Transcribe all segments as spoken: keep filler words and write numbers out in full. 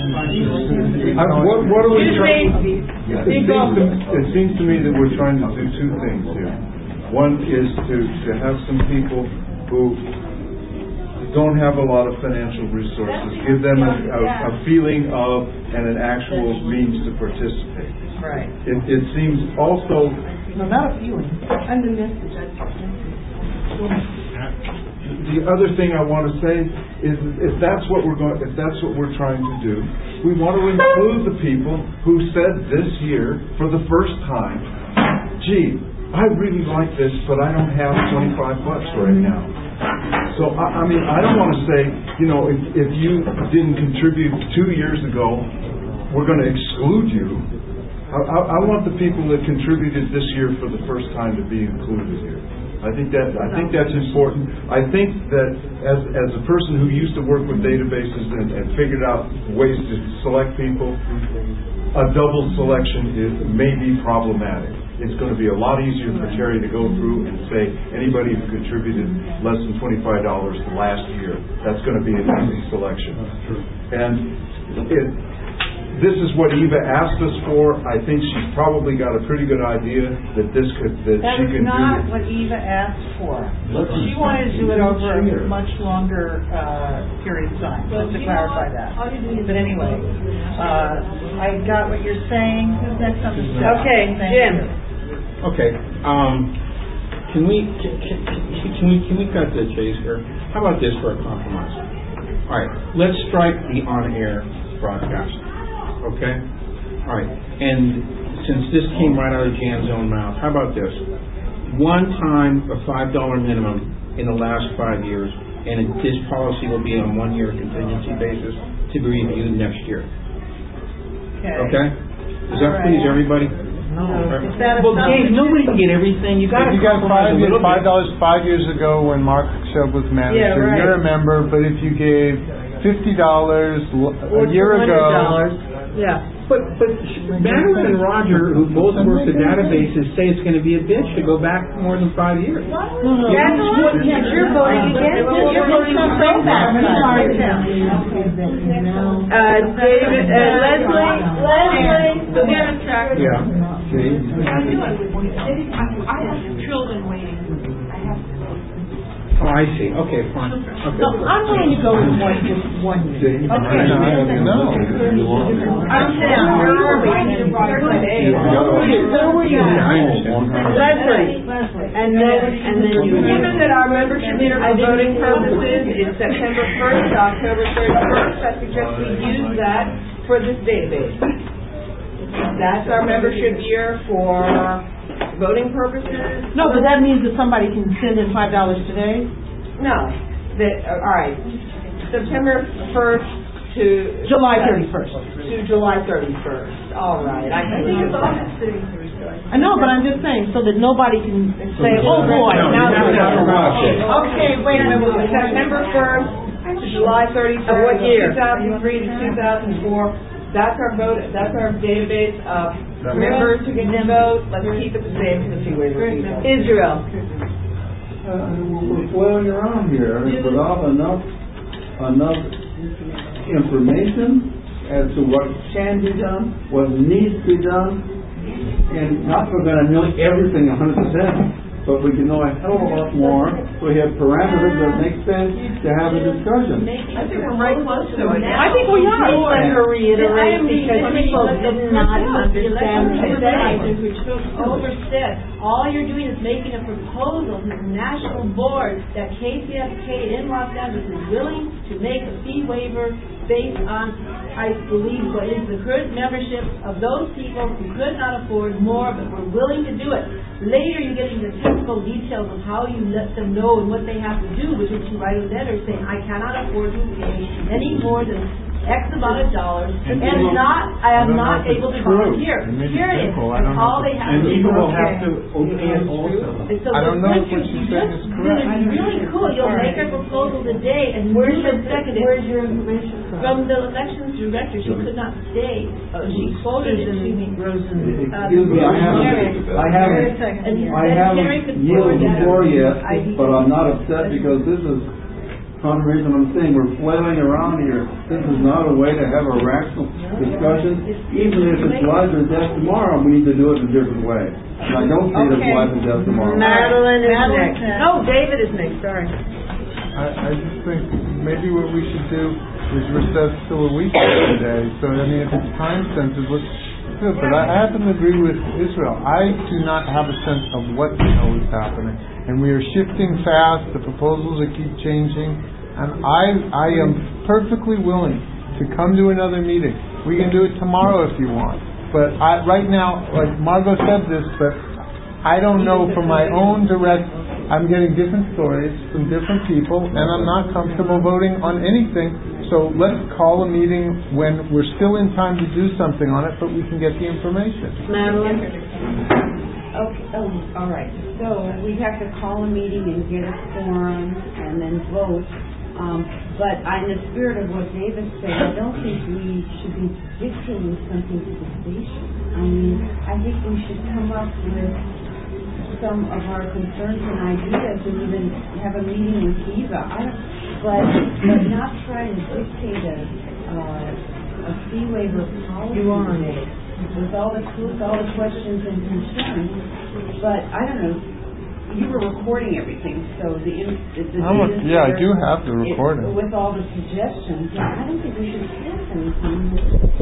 I, what, what are we trying? It seems, to, it seems to me that we're trying to do two things here. One is to, to have some people who don't have a lot of financial resources, give them a, a, a feeling of and an actual means to participate. Right. It, it seems also... No, not a feeling. And the message. The other thing I want to say is, if that's what we're going, if that's what we're trying to do, we want to include the people who said this year for the first time, "Gee, I really like this, but I don't have twenty-five bucks right now." So I, I mean, I don't want to say, you know, if, if you didn't contribute two years ago, we're going to exclude you. I, I, I want the people that contributed this year for the first time to be included here. I think that I think that's important. I think that as as a person who used to work with databases and, and figured out ways to select people, a double selection is may be problematic. It's going to be a lot easier for Terry to go through and say anybody who contributed less than twenty-five dollars last year, that's going to be an easy selection. And it, this is what Eva asked us for. I think she's probably got a pretty good idea that this could that, that she can do. That is not what Eva asked for. She wanted to do it over a much longer uh, period of time. Just to clarify that. But anyway, uh, I got what you're saying. Who's next on the list? Okay, Jim. Okay. Um, can we can, can, can we can we cut to the chase here? How about this for a compromise? All right. Let's strike the on-air broadcast. Okay? All right. And since this came right out of Jan's own mouth, how about this? One time, a five dollar minimum in the last five years, and this policy will be on a one-year contingency basis to be reviewed next year. Okay. Okay? Does that please everybody? No. Right. That Well, Dave, nobody can get everything. You got you got five years, five dollars five years ago when Mark Shub was manager. Yeah, right. You're a member, but if you gave fifty dollars a year ago. Yeah. But but Madeline and Roger, who both work the databases, say it's going to be a bitch to go back more than five years. No, no. That's what you're voting against. You're voting to go back. Uh, David, uh, Leslie, Leslie, go get on track. Yeah. See? I have children waiting. Oh, I see. Okay, fine. Okay. So I'm willing to go with one, just one minute. Okay. No. I'm down. Where were you? Leslie. And then, and then given that our membership year for voting purposes is September first to October thirty-first, I suggest we use that for this database. That's our membership year for voting purposes. No, but that means that somebody can send in five dollars today? No. That, uh, all right. September first to July thirty-first. To July thirty-first. All right. I can do that. I know, but I'm just saying so that nobody can say, oh boy, No, now you have to watch it. okay, wait a minute. Wait, wait. September first to July thirty-first. Of what year? two thousand three to two thousand four. That's our vote. That's our database of members who can vote. Let's keep it the same for the fee waiver. Israel. Uh, we're flailing around here without enough enough information as to what can be done, what needs to be done, and not that we're going to know everything one hundred percent, but we can know a hell of a lot more. We have parameters that make sense to have a discussion. I think we're right close to it. I think we are. Let her reiterate because people did not understand the which took over said, all you're doing is making a proposal to the national board that K C F K in Los Angeles is willing to make a fee waiver based on, I believe, what is the current membership of those people who could not afford more but were willing to do it. Later you get into the technical details of how you let them know and what they have to do, which is to write a letter saying, I cannot afford to pay any more than X amount of dollars, and, and not, I am not able to volunteer. Here it is. And all they have and to do. people will have to obey it also. And so I don't know if what what you you're saying is correct. It's really cool. You'll All make right. a proposal today, and Where's move your, it seconded. where's your information from? From the elections director, she could not stay. Uh, she quoted it to me. Rosen. Uh, Excuse me, I haven't, I haven't, And I then Terry haven't could yielded forward that. before yet, I- but I'm not upset because this is confirmation of what I'm saying. We're flailing around here. This is not a way to have a rational discussion. Even if it's live and death tomorrow, we need to do it in a different way. And I don't see it as Okay. live and death tomorrow. Madeline is Madeline next. next. Oh, David is next, sorry. I, I just think maybe what we should do is recess till a week today. So, I mean, if it's time sensitive, let's do it. But I happen to agree with Israel. I do not have a sense of what the hell is happening. And we are shifting fast. The proposals are keep changing. And I, I am perfectly willing to come to another meeting. We can do it tomorrow if you want. But I, right now, like Margot said this, but I don't know from my own direct, I'm getting different stories from different people, and I'm not comfortable voting on anything. So let's call a meeting when we're still in time to do something on it, but we can get the information. Madeline? Okay, oh, all right. So we have to call a meeting and get a quorum and then vote. Um, but in the spirit of what David said, I don't think we should be dictating something to the station. I mean, I think we should come up with some of our concerns and ideas and even have a meeting with Eva. I don't, but, but not trying to dictate a, uh, a fee waiver policy. You are. With all the, with all the questions and concerns. But I don't know. You were recording everything, so the, the, the I'm a- yeah, I do have the it- recording. with all the suggestions, I don't think we should pass anything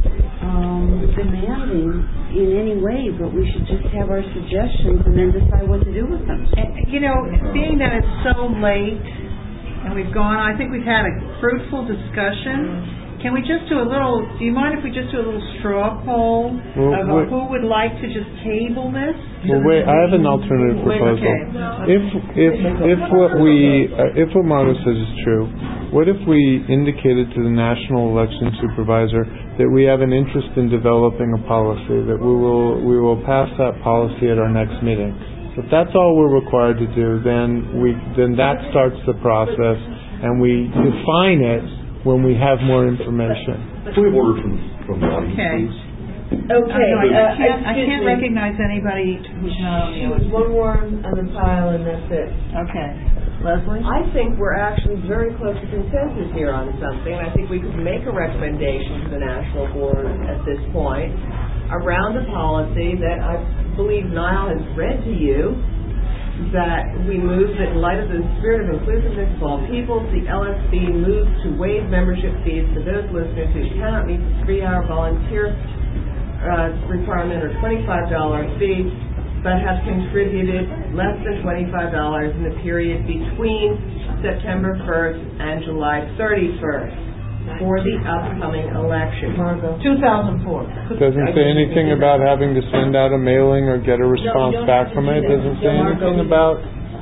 um, demanding in any way, but we should just have our suggestions and then decide what to do with them. And, you know, being that it's so late and we've gone, I think we've had a fruitful discussion. Can we just do a little, do you mind if we just do a little straw poll Well, of wait. who would like to just table this? Well, wait, I have an alternative Wait, proposal. okay. If if if what we uh, if what Margo says is true, what if we indicated to the National Election Supervisor that we have an interest in developing a policy, that we will we will pass that policy at our next meeting. If that's all we're required to do, then we then that starts the process, and we define it when we have more information. Can we have order from, from the audience, Okay. please? Okay, I, uh, I can't, I excuse can't me. recognize anybody who's not on the Choose list. one more on the pile and that's it. Okay. Leslie? I think we're actually very close to consensus here on something, and I think we could make a recommendation to the National Board at this point around a policy that I believe Niall has read to you, that we move that in light of the spirit of inclusiveness of all peoples, the L S B moves to waive membership fees for those listeners who cannot meet the three-hour volunteer uh, requirement or twenty-five dollars fee, but have contributed less than twenty-five dollars in the period between September first and July thirty-first for the upcoming election. two thousand four. Doesn't say anything about having to send out a mailing or get a response don't back have to from do it. that. Doesn't say Don't anything go- about.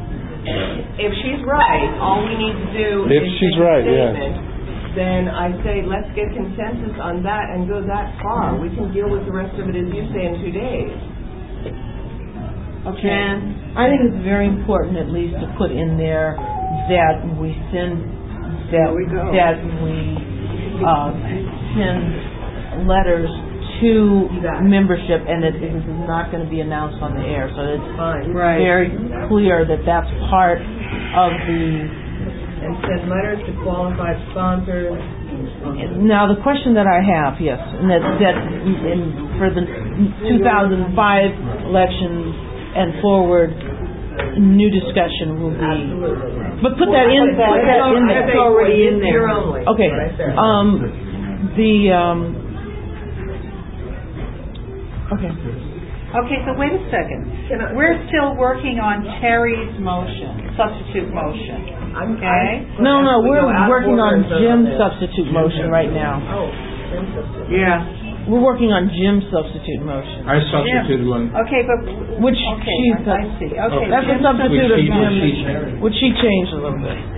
If she's right, all we need to do If is she's make a right, yes. statement, then I say let's get consensus on that and go that far. We can deal with the rest of it, as you say, in two days. Okay. I think it's very important at least to put in there that we send, that, we go. that we uh, send letters to Exactly. membership, and that this is not going to be announced on the air. So it's Fine. Right. very clear that that's part of the. And send letters to qualified sponsors. Now, the question that I have, yes, and that, that in, for the two thousand five elections and forward, new discussion will be. Absolutely. But put that in, put that in there. That's already in there. You're only. Okay, Right there. um, the, um, okay. Okay, so wait a second. Can I- We're still working on Terry's motion, substitute motion. I'm, Okay. I'm- No, no, we we're go out of working order on and vote Jim's this. substitute motion right now. Oh, Jim's substitute. Yeah. We're working on Jim's substitute motion, I substituted one. Okay, but, which okay, she's, I I see. Okay. that's a Jim's substitute of Which she- Jim's, which she- which she changed a little bit.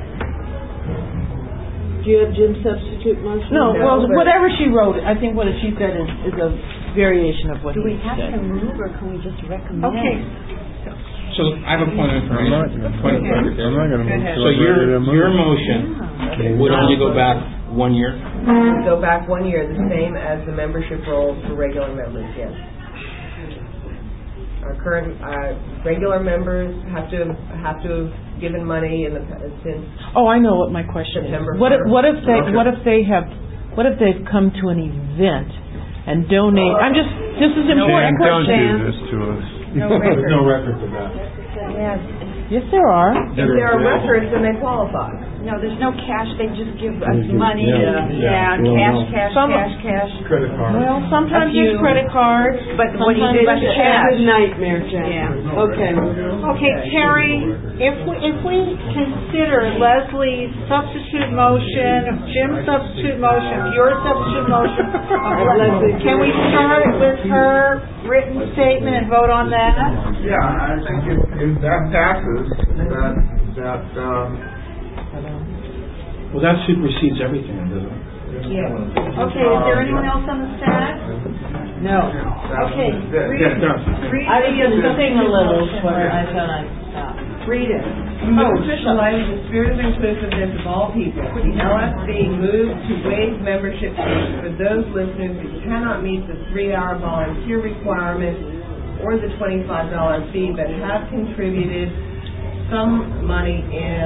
Do you have Jim's substitute motion? No, No, well, but- whatever she wrote, I think what she said is, is a variation of what Do he we have said. to move or can we just recommend? Okay, So I have a point of I'm not. information. Point of I'm clarification. not going to Go move. ahead. till So I'm your, ready to move. your motion would only go back one year? Go back one year, the same as the membership rolls for regular members, yes. Our current, uh, regular members have to, have to have given money in the, since Oh, I know what my question September is. What if, first? what if they, Okay. what if they have, what if they've come to an event and donate, I'm just, this is an important Jan, don't question. do this to us. No record. There's no record for that. Yes. Yes, there are. If there are records, then they qualify. No, there's no cash, they just give us money, Yeah. yeah, Yeah. cash, cash, Some- cash, cash. Credit card. Well, sometimes A few. there's credit cards. But when you sometimes did there's the cash. cash. Good nightmare, Jen. Yeah. Okay. Okay, Terry, if we, if we consider Leslie's substitute motion, Jim's substitute motion, your substitute motion, Leslie. can we start with her written statement and vote on that? Yeah, I think if, if that passes, that, that, um, Well, that supersedes everything, doesn't it? Yeah. Okay, is there anyone else on the stack? No. Okay, read, Yeah, it does. read I was the just sing a little, motion. but I thought I'd stop. Read it. Oh, official language, the spirit of inclusiveness of all people. The L S B moves to waive membership fees for those listeners who cannot meet the three-hour volunteer requirement or the twenty-five dollar fee, but have contributed some money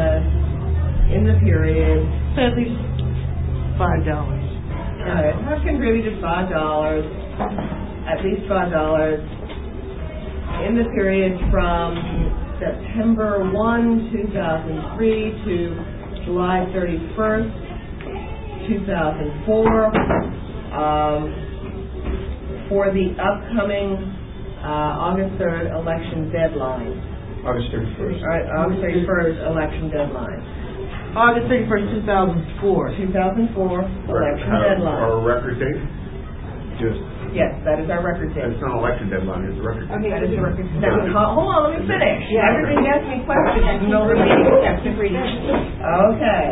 in, in the period. So at least five dollars. Uh, have contributed five dollars, at least five dollars, in the period from September first, two thousand three to July thirty-first, two thousand four, um, for the upcoming uh, August third election deadline. August thirty-first. All right, August thirty-first election deadline. August thirty-first, two thousand four. two thousand four election deadline. Our record date? Just, Yes, that is our record date. it's not an election deadline, it's a record date. That is the record. Now, ho- hold on, let me finish. Everybody asks me questions, no repeating. Okay.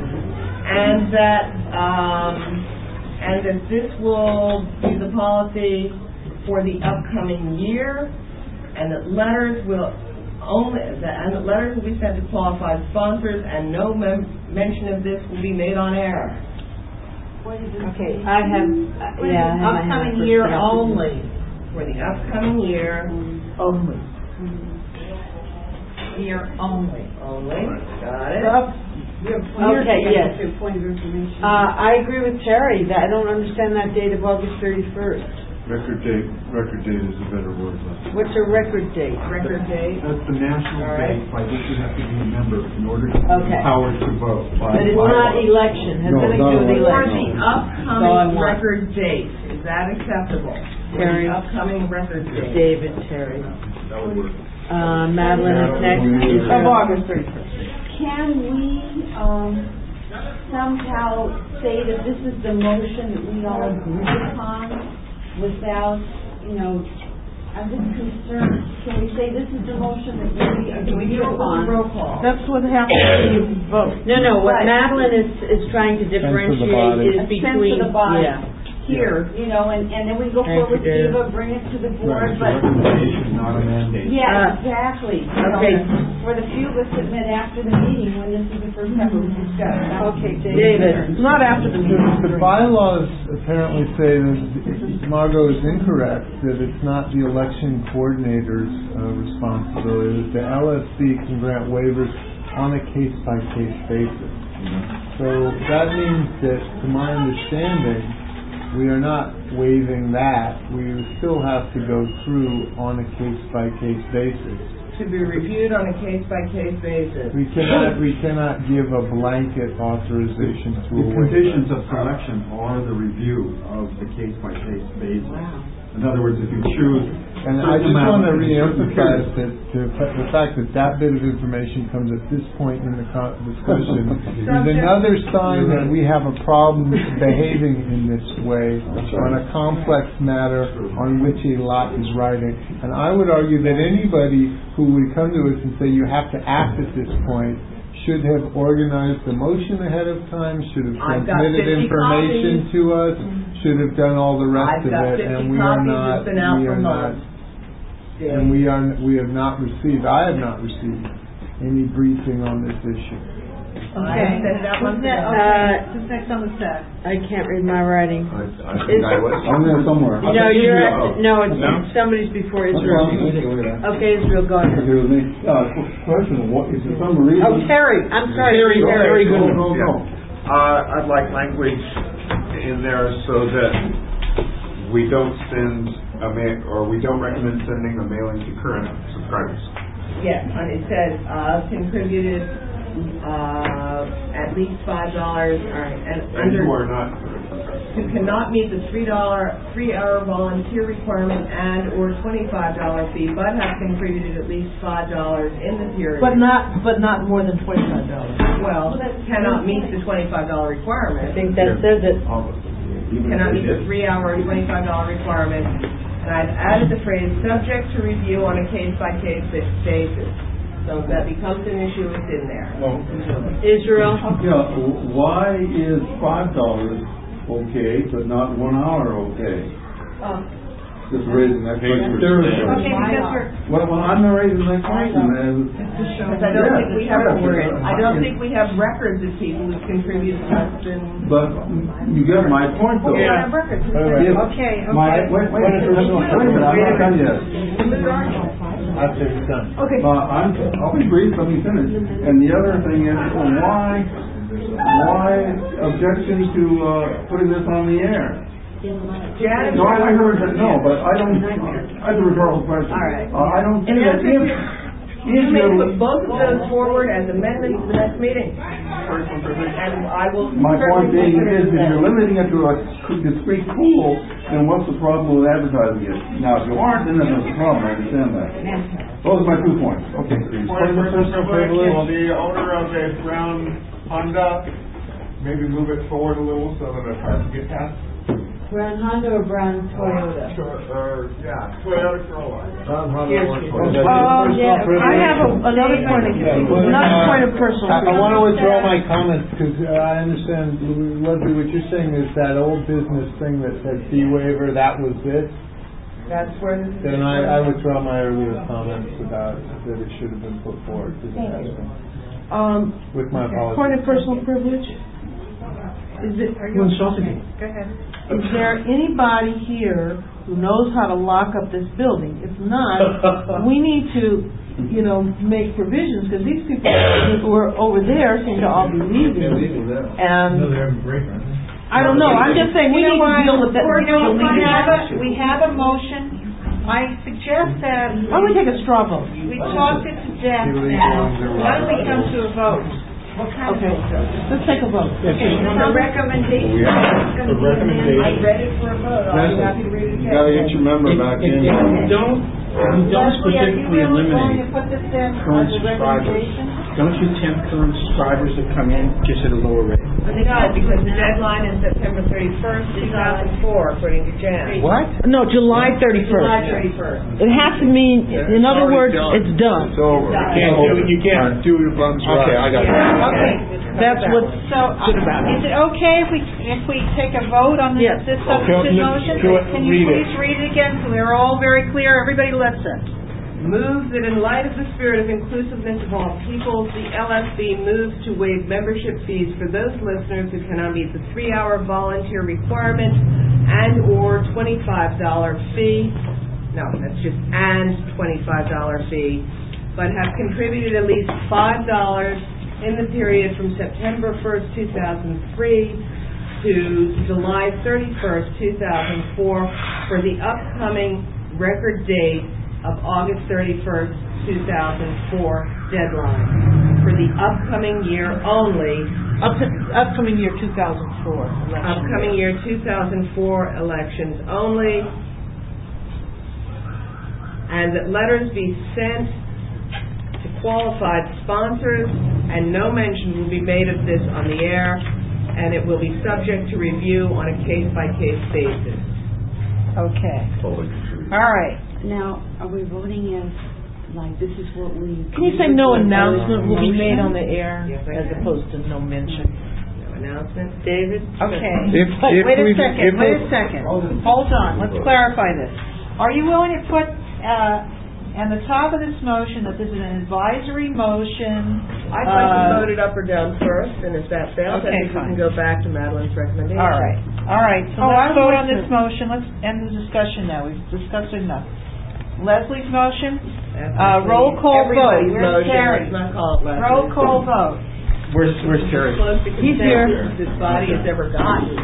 And that, um, and that this will be the policy for the upcoming year, and that letters will only, that, and that letters will be sent to qualified sponsors, and no mem- mention of this will be made on air. Okay, I have, uh, yeah. I have my hand Upcoming up. year only. For the upcoming year Only. Year only. only. Got it? Okay, yes. Uh, I agree with Terry, that I don't understand that date of August thirty-first. record date, record date is a better word. Leslie. What's a record date? Record date. That's the national All right. date by which you have to be a member in order to be Okay. empowered to vote. by But it's bylaw. not election, has No, nothing to not do with election. For election. the So I upcoming want- record date, is that acceptable? For Terry. the upcoming record date. David, Terry. That would work. Uh, Madeline is next. Of August thirty-first. Can we, um, somehow say that this is the motion that we all agree upon without, you know, I'm just concerned, can we say this is the motion that we Can we agree do a upon? roll call? That's what happens when you vote. No, no, what Right. Madeline is, is trying to body. differentiate is A sense between, of the body. yeah. Here, you know, and, and then we go Thank forward with you, Dave. Eva, bring it to the Right, board, it's a but, recommendation, not a mandate. yeah, Uh, exactly. You know, okay. For the few of us that met after the meeting, when this is the first time it was discussed. Okay, David. Not after the The the bylaws apparently say that Margot is incorrect, that it's not the election coordinator's uh, responsibility, that the L S C can grant waivers on a case-by-case basis. So that means that, to my understanding, we are not waiving that. We still have to go through on a case-by-case basis. To be reviewed on a case-by-case basis. We cannot, we cannot give a blanket authorization to The a waiver. conditions of selection are the review of the case-by-case basis. In other words, if you choose. And I just want to reemphasize that the, the fact that that bit of information comes at this point in the co- discussion is another sign that we have a problem behaving in this way on a complex matter on which a lot is riding. And I would argue that anybody who would come to us and say you have to act at this point should have organized the motion ahead of time, should have I've got transmitted fifty information copies. to us, should have done all the rest I've of got it, fifty and we are copies, not, it's been out we for are not, months. and we are, we have not received, I have not received any briefing on this issue. Okay. sent it out Who's months next, ago. uh, who's next on the stack? I can't read my writing. I, I think I was. I'm there somewhere. No, you're, at- no, it's No? somebody's before That's Israel. fine. Look at that. Okay, Israel, go ahead. Here with me. Uh, qu- question, what, is there some reason? Oh, Terry, I'm sorry. Terry, Terry No, Goodman. no, no. Uh, I'd like language in there so that we don't send a ma- or we don't recommend sending a mailing to current subscribers. Yes, and it says, uh, contributed, uh, at least five dollars, all right, and And under. who are not. Who cannot meet the three dollar, three-hour volunteer requirement and/or twenty-five dollar fee, but have contributed at least five dollars in the period. But not, but not more than twenty-five dollars. Well, cannot meet the twenty-five dollar requirement. I think that says it. Cannot meet the three-hour, twenty-five dollar requirement. And I've added the phrase, subject to review on a case-by-case basis. So if that becomes an issue, it's in there. Israel? Yeah, w- why is five dollars okay, but not one hour okay? Just raising that question. Okay, because we're, Well, well, I'm not raising that question, and. Because I don't think we have, I don't think we have records of people who've contributed less than. But you get my point, though. we don't have records. Yes. Okay, My, okay. wait, wait, wait, wait, wait, wait a minute, I'm not done yet. After it's done. Okay. Uh, I'm, I'll be brief, let me finish. And the other thing is, why, why objection to, uh, putting this on the air? Janet. No, I heard that, no, but I don't, I have a rhetorical question. All right. Uh, I don't think In that answer if, to- You if may you're, put both of those forward as amendments to the next meeting. And I will. my point certainly being is, if consider you're that. limiting it to a discrete pool, then what's the problem with advertising it? Now, if you aren't, then there's a problem, I understand that. Those are my two points. Okay, please. Point of personal privilege, the owner of a brown Honda, maybe move it forward a little so that a car can get past. Brown Honda or brown Toyota? Or, yeah, Toyota Corolla. Oh, yeah, I have a- another point of, another point of personal. I want to withdraw my comment because I understand, Leslie, what you're saying is that old business thing that said fee waiver, that was it. That's where this is. Then I, I withdraw my earlier comments about that it should have been put forward to the next one. Um, With my apologies. point of personal privilege? Is it, are you? insulting me. Go ahead. Is there anybody here who knows how to lock up this building? If not, we need to, you know, make provisions, because these people who are over there seem to all be leaving. And, I don't know, I'm just saying, we need to deal with that. You know, we have a, we have a motion. I suggest that Why don't we take a straw vote? we talk it to death now. Why don't we come to a vote? What kind of Okay, vote? let's take a vote. Okay, a recommendation. We have a recommendation. I'm ready for a vote. I'll be happy to read it You gotta again. get your member If, back if, in. if you don't, you don't Leslie, are you specifically really going to eliminate put this in current as a subscribers, recommendation? don't you tempt current subscribers to come in just at a lower rate? No, because the deadline is September thirty-first, two thousand four, according to Jan. What? No, July July thirty-first. thirty-first. It has to mean, in other words, it's done. It's over. You can't do- you can't do your bums right. Okay, I got it. Okay. That's what's So, uh, good about is it. it okay if we, if we take a vote on this, Yes. this substitute Okay, motion? do it. Can you Read it. please read it again so we're all very clear, everybody listen? Moves that in light of the spirit of inclusiveness of all peoples, the L S B moves to waive membership fees for those listeners who cannot meet the three-hour volunteer requirement and/or twenty-five dollar fee. No, that's just and twenty-five dollar fee, but have contributed at least five dollars in the period from September first, two thousand three to July thirty-first, two thousand four for the upcoming record date of August thirty-first, two thousand four deadline. For the upcoming year only, Up to, upcoming year two thousand four election. upcoming year two thousand four elections only, and that letters be sent to qualified sponsors, and no mention will be made of this on the air, and it will be subject to review on a case-by-case basis. Okay. Totally. All right. Now, are we voting as, like, this is what we... Can you say no announcement will be made on the air Yes, I as can. opposed to no mention? No announcement? David? Okay. If- Wait if wait a we- second, if wait we- a second. Hold on, let's clarify this. Are you willing to put, uh, and the top of this motion, that this is an advisory motion. I'd like to uh, vote it up or down first, and if that fails, I Okay, think we fine. can go back to Madeline's recommendation. All right, all right, so Oh, let's I vote would on this like to- motion, let's end the discussion now, we've discussed it enough. Leslie's motion, That's uh, roll call vote, Everybody's where's motion, Terry? let's not call it Leslie's. Roll call vote. Where's, where's Terry? Close to He's here. consensus this body has ever gotten.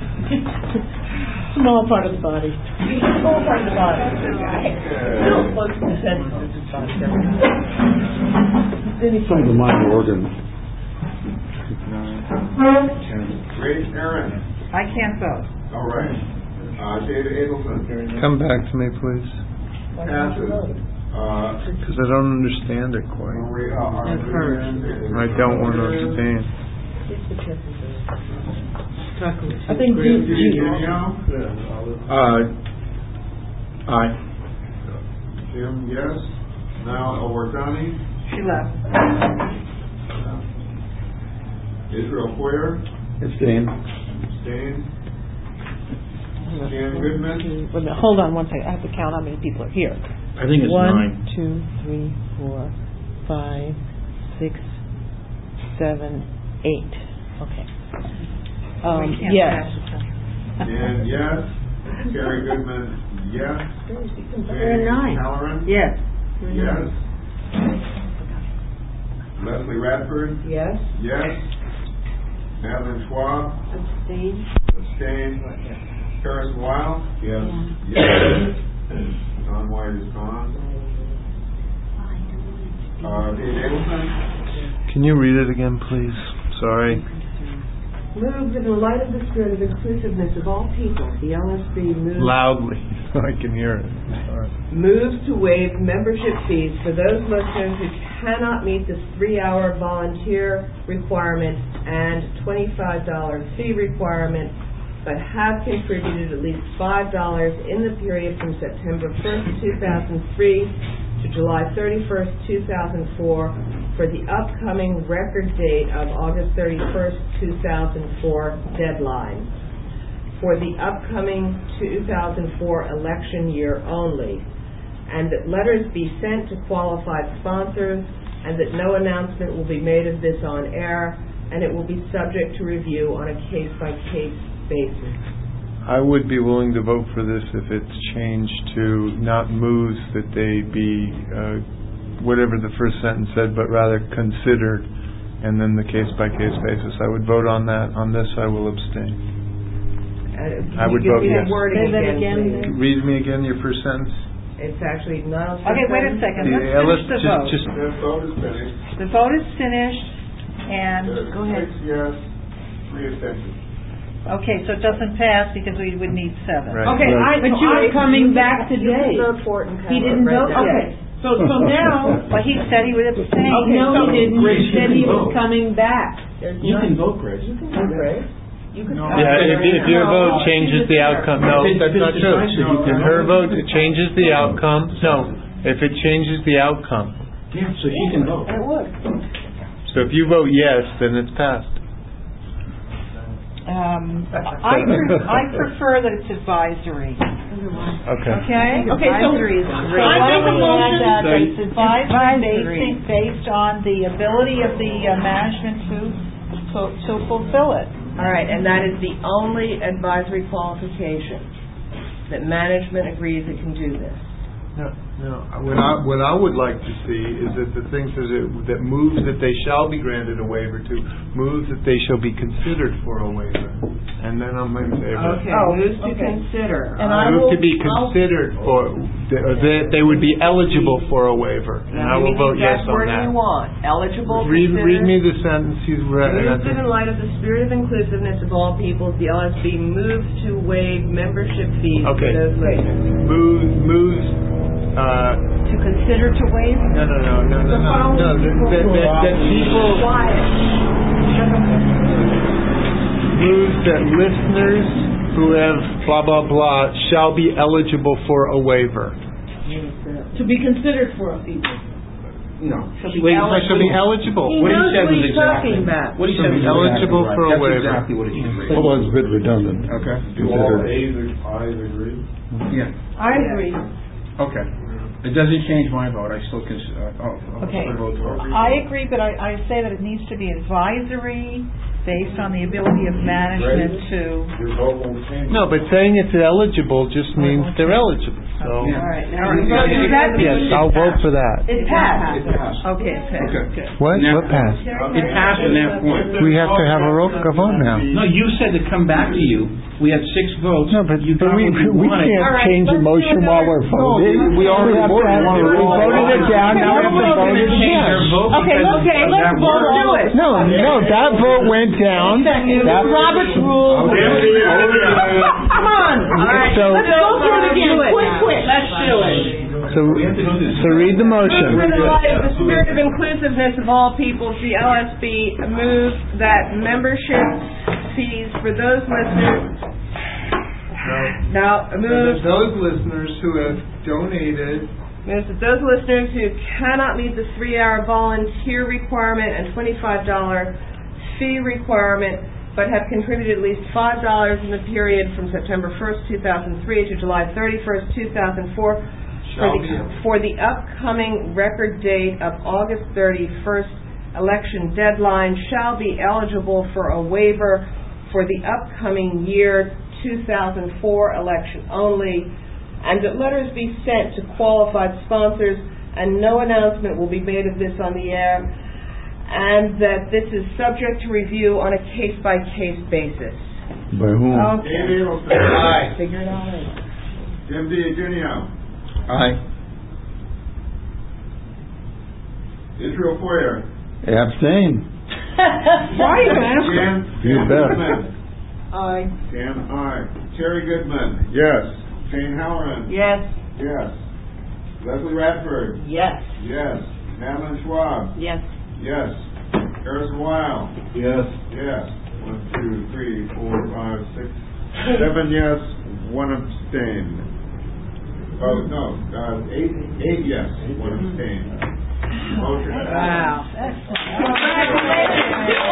Small part of the body. Small part of the body. Still close to consensus that this body's ever gotten. Some of the minor organs. Great, Aaron. I can't vote. All right. Uh, David Abelson. Come back to me, please, Passes. Uh, because I don't understand it quite. Maria, uh, I don't want to abstain. I think G, G, Uh, aye. Jim, yes. Now, Owardani. She left. Israel Poyer. Abstain. Abstain. Jan Goodman. Wait a minute, hold on one second, I have to count how many people are here. I think it's One, nine. two, three, four, five, six, seven, eight. Okay. Um, We can't yes. pass it. Dan, yes. Terry Goodman, yes. There are nine. Halloran. Yes. Yes. Leslie Radford. Yes? Yes. Madeline Schwab. Abstain. Abstain. Harrison Weil. Yes. Yes. Don White is gone. Uh, Dave Abelson. Can you read it again, please? Sorry. Moves in the light of the spirit of inclusiveness of all people, the L S B moves, Loudly, so I can hear it. Sorry. moves to waive membership fees for those listeners who cannot meet the three-hour volunteer requirement and twenty-five dollars fee requirement, but have contributed at least five dollars in the period from September first, two thousand three to July thirty-first, two thousand four, for the upcoming record date of August thirty-first, two thousand four deadline, for the upcoming two thousand four election year only, and that letters be sent to qualified sponsors, and that no announcement will be made of this on air, and it will be subject to review on a case-by-case basis. I would be willing to vote for this if it's changed to not moves that they be, uh, whatever the first sentence said, but rather considered, and then the case-by-case basis. I would vote on that. On this, I will abstain. Uh, I would can you vote give me yes. the wording Say that again, again, please? then. Read me again your first sentence. It's actually not. Okay, wait a second, let's Yeah, finish the just, vote. just, The vote is finished. The vote is finished, and, There's go ahead. Six yes, three abstentions. Okay, so it doesn't pass because we would need seven. Right. Okay, I, But you were I, coming back You can today. vote for it and He have it didn't right vote? now. Okay. so, so now, Well, he said he would abstain. Oh, no, he didn't. Grace, He you said can he was vote. coming back. There's You not- can vote, Grace. You can vote, Grace. You can. Yeah, if, if your vote changes the outcome, no, If it's that's been not true. decided, you can If her vote. vote changes the outcome, no, if it changes the outcome. Yeah, so she can vote. it would. So if you vote yes, then it's passed. Um, I, pre- I prefer that it's advisory, Okay. okay? Okay, so, Advisory is so great. I Why make don't a we add motion. that, that it's advisory Advisory. based, based on the ability of the uh, management to, to, to fulfill it. All right, and that is the only advisory qualification, that management agrees it can do this. no, no. What I, what I would like to see is that the thing says that, that moves that they shall be granted a waiver to, moves that they shall be considered for a waiver. And then I'm in favor. Okay, Oh, moves to okay. consider. And I Move will- to be I'll- considered for, that they would be eligible for a waiver. And I will vote yes That's on word that. you want, eligible, Read, considered. read me the sentence he's read. and I Moves that think- in light of the spirit of inclusiveness of all peoples, the L S B moves to waive membership fees for Okay. those listeners. Moves, moves, uh, To consider to waive? no, no, no, no, no, no, no, that, that, that, that people, moves that listeners who have blah, blah, blah shall be eligible for a waiver. To be considered for a fee. No. Wait, I shall be eligible. He What he knows said what was he's exactly. talking about. What he Shall said be was eligible exactly for a right. waiver. That's exactly what he should say. Well, it's a bit redundant. Okay. Do all A's, I's agree? Yeah. I agree. Okay. It doesn't change my vote, I still cons, uh, oh, I'll Okay, put a vote for it. I agree, but I, I say that it needs to be advisory, based on the ability of management to. Your vote won't change. No, but saying it's eligible just means they're eligible, so. All right, all right. So does that mean Yes, I'll vote for that. It passed? It passed. Okay, it passed. Okay. Good. What? Now- What passed? It passed in that point. We have to have a roll, a vote now. No, you said to come back to you, we had six votes. No, but, You but got we, what you we wanted. can't All right, change a let's do motion another- while we're voting. we already have to voted. have- We We voted it down, now we have to Nobody's vote gonna it change again. their vote Okay, because okay, of let's that vote word. do it. No, no, that vote went down. That, Robert's rules. Okay. Come on. All right, So- let's go through it again, Do it quick, now. quick. Let's do it. so, so read the Move motion. in the light of the spirit of inclusiveness of all peoples, the L S B moves that membership fees for those listeners, now, moves, Those listeners who have donated moves that those listeners who cannot meet the three-hour volunteer requirement and twenty-five dollars fee requirement, but have contributed at least five dollars in the period from September first, two thousand three to July thirty-first, two thousand four, for shall the, be. for the upcoming record date of August thirty-first election deadline, shall be eligible for a waiver for the upcoming year two thousand four election only, and that letters be sent to qualified sponsors, and no announcement will be made of this on the air, and that this is subject to review on a case-by-case basis. By whom? Okay. Dave Abelson. Aye. Figure it out. Jim DiGenio. Aye. Israel Foyer. Abstain. Why are you asking? Jan. You Jan bet. Goodman. Aye. Jan, aye. Terry Goodman. Yes. Jane Halloran. Yes. Yes. Leslie Radford. Yes. Yes. Madeline Schwab. Yes. Yes. Harrison Weil. Yes. Yes. One, two, three, four, five, six, seven yes, one abstain. Oh, no, uh, eight, eight yes, one abstain. Motion. Wow. Congratulations.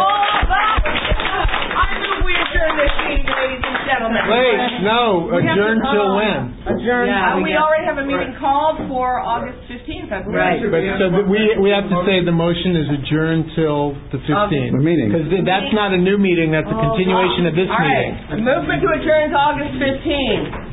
I move we adjourn this meeting, ladies and gentlemen. Wait, no, We have adjourn to- till when? Adjourn, Yeah, uh, we we got- already have a meeting called for August fifteenth, I believe. Right. But so that we, we have to say the motion is adjourned till the fifteenth. The meeting. Because that's not a new meeting, that's a continuation of this All meeting. right, movement to adjourn to August fifteenth.